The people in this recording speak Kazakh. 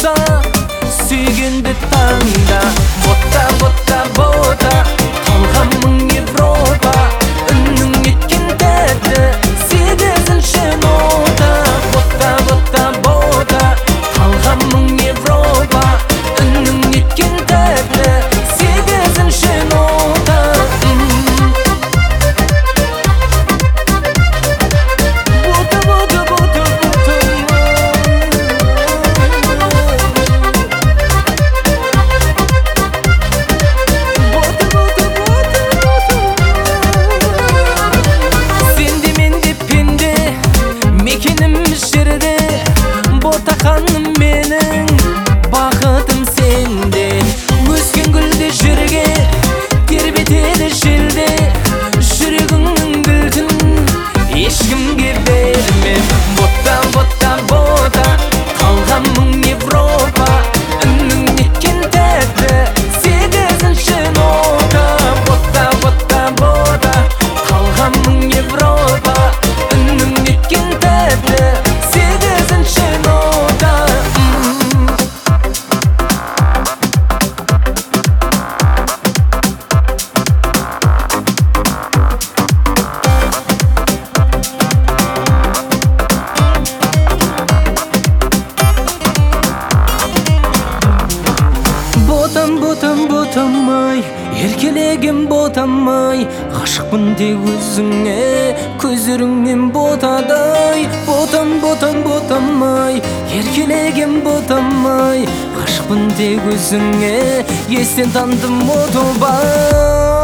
болса, сүйгенді таңда. Бота, бота, бота, қалған мың Европа, үннің еткен тәтті сегізінші нота. Бота, бота, бота, қалған мың Европа, үннің еткен тәтті сегізінші нота. Бота, бота, бота, бота, сенде менде пенде, мекеніміз жерде. Бота ханым менің, бақытым сенде. Өскен гүлде жерге тербетеді желде. Жүрегіңнің кілтін ешкімге берме. Бота, бота, бота, қалған мың Европа, үннің еткен тәтті сегізінші нота. Бота, бота, бота, қалған мың Европа, үннің еткен тәтті сегізінші нота. Ботам, ботам, ботам-ай, еркелеген ботам-ай, ғашықпын тек өзіңе, көздеріңнен ботадай. Ботам, ботам, ботам-ай, еркелеген ботам-ай, ғашықпын тек өзіңе, естен тандым отобай.